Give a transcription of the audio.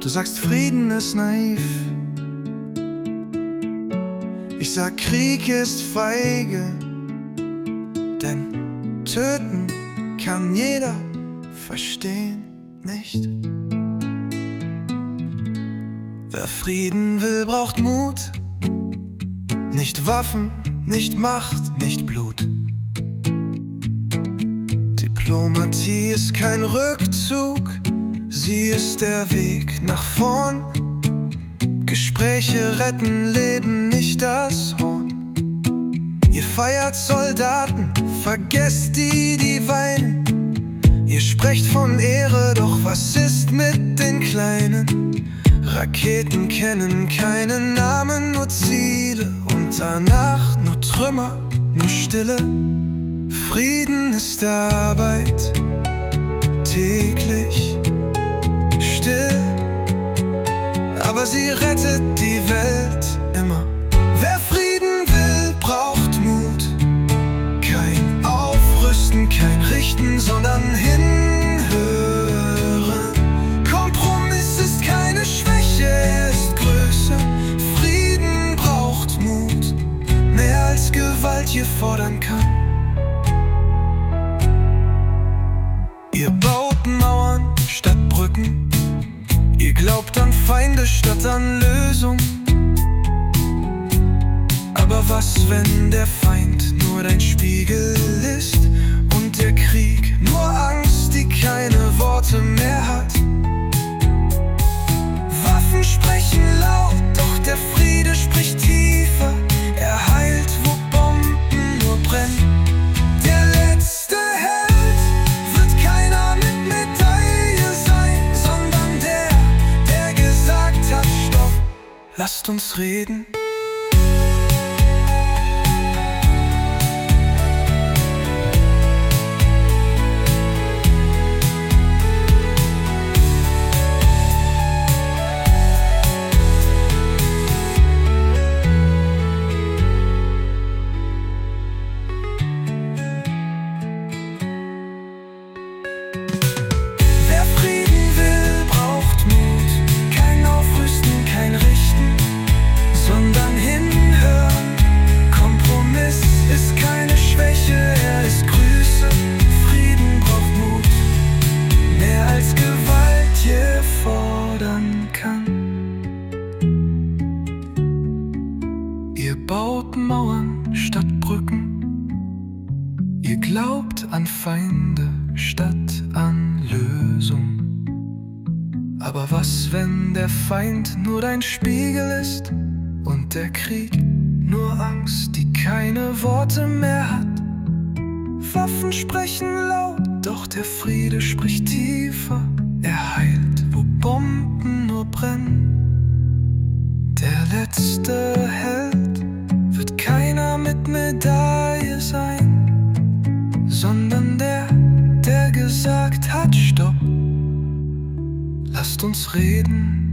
Du sagst, Frieden ist naiv. Ich sag, Krieg ist feige. Denn töten kann jeder, verstehen nicht. Wer Frieden will, braucht Mut. Nicht Waffen, nicht Macht, nicht Blut. Diplomatie ist kein Rückzug, sie ist der Weg nach vorn. Gespräche retten Leben, nicht das Horn. Ihr feiert Soldaten, vergesst die, die weinen. Ihr sprecht von Ehre, doch was ist mit den Kleinen? Raketen kennen keinen Namen, nur Ziele. Und danach nur Trümmer, nur Stille. Frieden ist Arbeit, täglich still. Aber sie rettet die Welt immer. Wer Frieden will, braucht Mut. Kein Aufrüsten, kein Richten, sondern hinhören. Kompromiss ist keine Schwäche, er ist Größe. Frieden braucht Mut, mehr als Gewalt je fordern kann. Ihr baut Mauern statt Brücken. Ihr glaubt an Feinde statt an Lösung. Aber was, wenn der Feind nur dein Spiegel ist und der Krieg nur Angst, die keine Worte mehr hat? Waffen sprechen laut, doch der Friede spricht tiefer. Er heilt, wo Bomben nur brennen. Der letzte Held wird keiner mit Medaille sein, sondern der gesagt hat, stopp, lasst uns reden. Ihr baut Mauern statt Brücken. Ihr glaubt an Feinde statt an Lösung. Aber was, wenn der Feind nur dein Spiegel ist und der Krieg nur Angst, die keine Worte mehr hat? Waffen sprechen laut, doch der Friede spricht tiefer. Er heilt, wo Bomben nur brennen. Der letzte Held wird keiner mit Medaille sein, sondern der gesagt hat, stopp, lasst uns reden.